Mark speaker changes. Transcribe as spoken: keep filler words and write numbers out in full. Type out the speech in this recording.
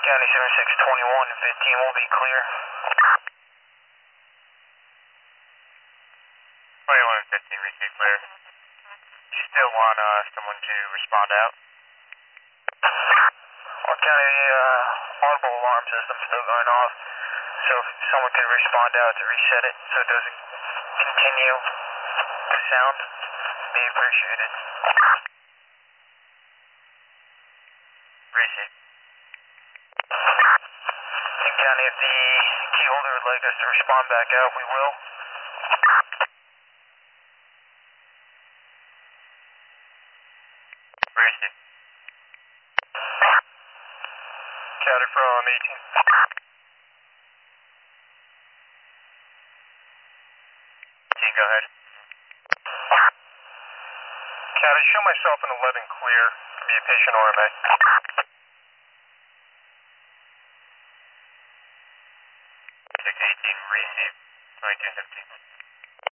Speaker 1: County seven six twenty-one and fifteen will be clear.
Speaker 2: twenty-one and fifteen receive clear. You still want uh, someone to respond out?
Speaker 1: Well, County, the uh, audible alarm system's still going off, so if someone could respond out to reset it so it doesn't continue to sound, be appreciated.
Speaker 2: Receive.
Speaker 1: And County, if the key holder would like us to respond back out, we will.
Speaker 2: Receive.
Speaker 1: County from eighteen.
Speaker 2: eighteen, go ahead.
Speaker 1: County, show myself an eleven clear. Be a patient R M A.
Speaker 2: six eighteen, receive. twenty-two fifteen.